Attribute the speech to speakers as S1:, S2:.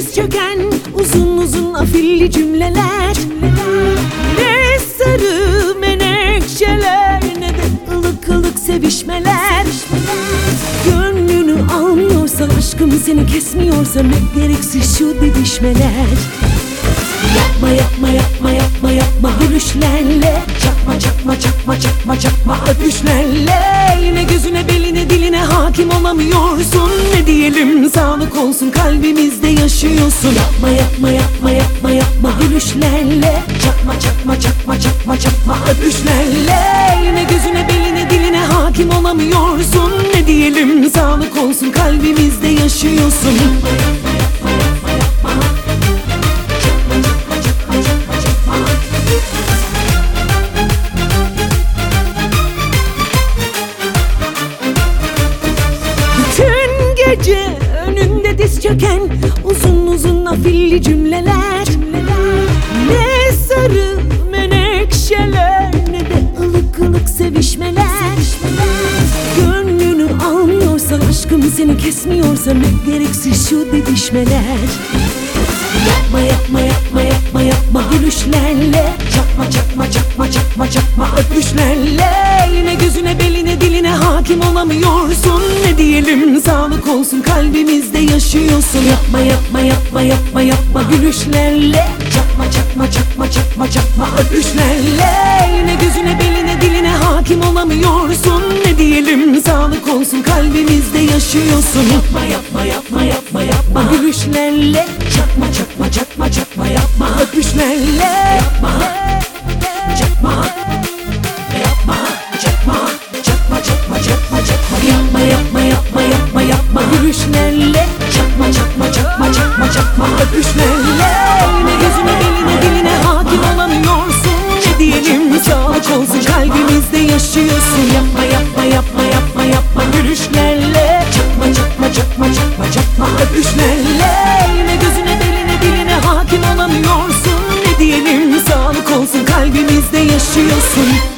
S1: diz çöken uzun uzun afilli cümleler, ne sarı menekşeler ne de ılık ılık sevişmeler. Gönlünü almıyorsa, aşkım seni kesmiyorsa, ne gereksiz şu didişmeler. Yapma yapma yapma yapma yapma gülüşlerle, çakma çakma çakma çakma çakma öpüşlerle. Yine gözüne beline diline hakim olamıyorsun. Ne diyelim, sağlık olsun, kalbimizde yaşıyorsun. Yapma yapma yapma yapma yapma gülüşlerle, çakma çakma çakma çakma çakma öpüşlerle. Yine gözüne beline diline hakim olamıyorsun. Ne diyelim, sağlık olsun, kalbimizde yaşıyorsun. Yapma yapma yapma yapma yapma. Bütün gece önünde diz çöken uzun uzun afilli cümleler, ne sarı menekşeler ne de ılık ılık sevişmeler. Gönlünü almıyorsa, aşkım seni kesmiyorsa, ne gereksiz şu didişmeler. Yapma yapma yapma yapma yapma gülüşlerle, çakma çakma çakma çakma çakma öpüşlerle. Yine gözüne beline diline hakim olamıyorsun. Ne diyelim, sağlık olsun, kalbimizde yaşıyorsun. Yapma yapma yapma yapma yapma gülüşlerle, çakma çakma çakma çakma çakma öpüşlerle. Yine gözüne beline diline hakim olamıyorsun. Ne diyelim, sağlık olsun, kalbimizde yaşıyorsun. Yapma yapma yapma yapma yapma gülüşlerle, çakma çakma çakma çakma yapma öpüşlerle. Yapma çakma yapma çakma çakma çakma çakma çakma. Yapma yapma yapma yapma yapma gülüşlerle, çakma çakma çakma çakma çakma öpüşlerle. Yine gözüne beline diline hakim olamıyorsun. Ne diyelim, sağlık olsun, kalbimizde yaşıyorsun. Yapma yapma yapma yapma yapma gülüşlerle, çakma çakma çakma çakma çakma öpüşlerle. Yine gözüne beline diline hakim olamıyorsun. Ne diyelim, sağlık olsun, kalbimizde yaşıyorsun.